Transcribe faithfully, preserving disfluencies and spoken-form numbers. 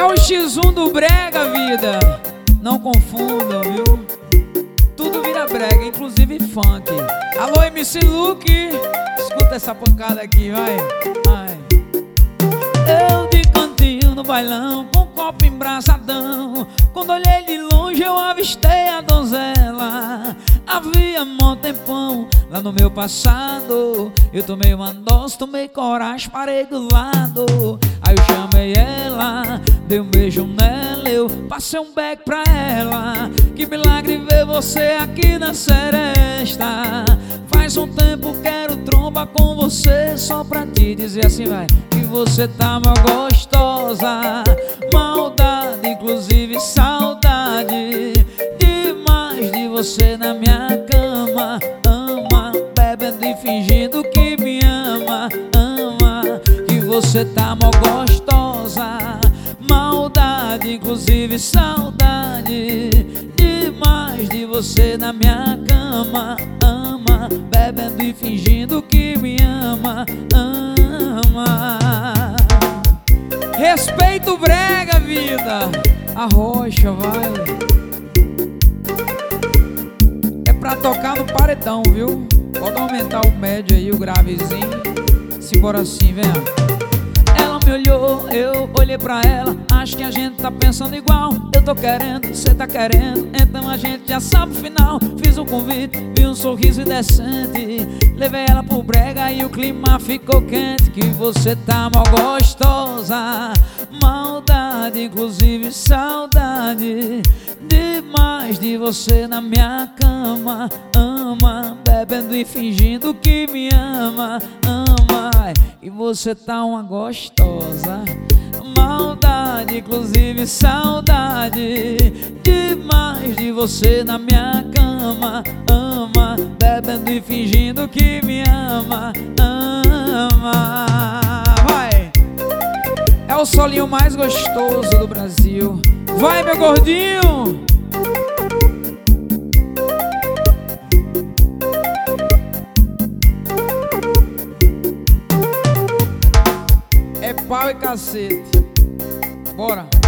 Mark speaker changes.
Speaker 1: É o X um do brega, vida. Não confundam, viu? Tudo vira brega, inclusive funk. Alô, M C Luke, escuta essa pancada aqui, vai, vai. Eu de cantinho no bailão, com um copo embraçadão. Quando olhei de longe eu avistei a donzela. Havia mó tempão lá no meu passado. Eu tomei uma dose, tomei coragem, parei do lado. Aí eu chamei ela, dei um beijo nela, eu passei um beck pra ela. Que milagre ver você aqui na Seresta. Faz um tempo quero tromba com você, só pra te dizer assim, vai, que você tá mal gostosa. Maldade, inclusive saudade, demais de você na minha cama. Ama, bebendo e fingindo que me ama. Ama, que você tá mal gostosa. Maldade, inclusive saudade, demais de você na minha cama. Ama, bebendo e fingindo que me ama. Ama. Respeito o brega, vida. A rocha, vai. É pra tocar no paredão, viu? Pode aumentar o médio aí, o gravezinho. Simbora assim, vem. Ela me olhou, eu olhei pra ela. Acho que a gente tá pensando igual. Eu tô querendo, cê tá querendo, então a gente já sabe o final. Fiz um convite, vi um sorriso indecente. Levei ela pro brega e o clima ficou quente. Que você tá mal gostosa. Maldade, inclusive saudade, demais de você na minha cama. Ama, bebendo e fingindo que me ama. Ama, e você tá uma gostosa. Maldade, inclusive saudade, demais de você na minha cama. Ama, bebendo e fingindo que me ama. Ama, vai. É o solinho mais gostoso do Brasil. Vai, meu gordinho. É pau e cacete. Bora.